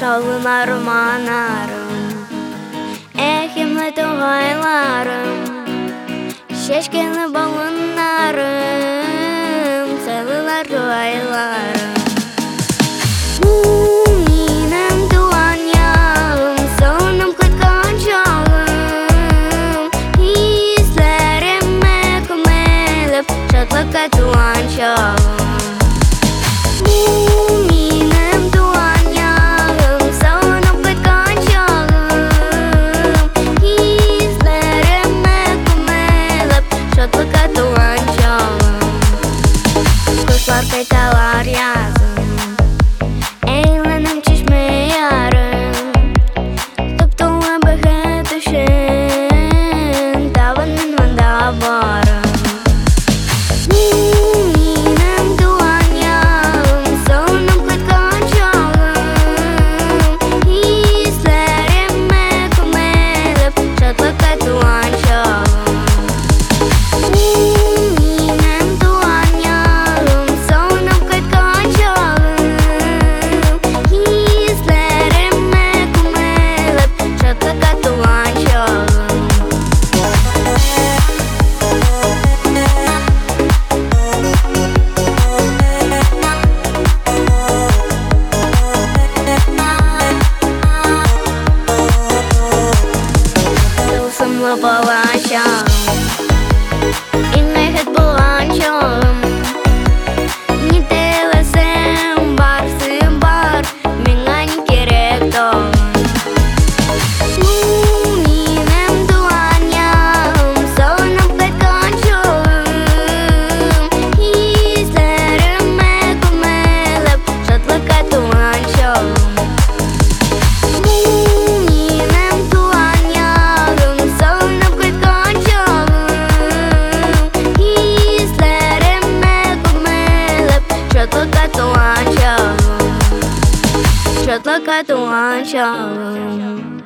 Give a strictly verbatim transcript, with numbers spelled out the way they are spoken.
Şalınarım anarım, ehimle doğaylarım, şeşkeni balınlarım, sarılar doğaylarım. Minem duanyağım, sonum kutkan çağım, hislerime kumelip, şatlıkta duan çağım. Kaytalar yazım, eğlenim çeşme yarım, Tıptığına bakı düşün, tavanın vanda varım. Minem duanyağım, sonum kutkan çağım, hislerime kumelip, şatlıkta duan çağım. Баланчам, инмехет баланчам, не телесем бар сым бар, миңа не керек дом. Мinem duanyağım, sonum kutkan çağım, hislerime kumelip, şatlıkta duan çağım. Şatlıkta duan çağım.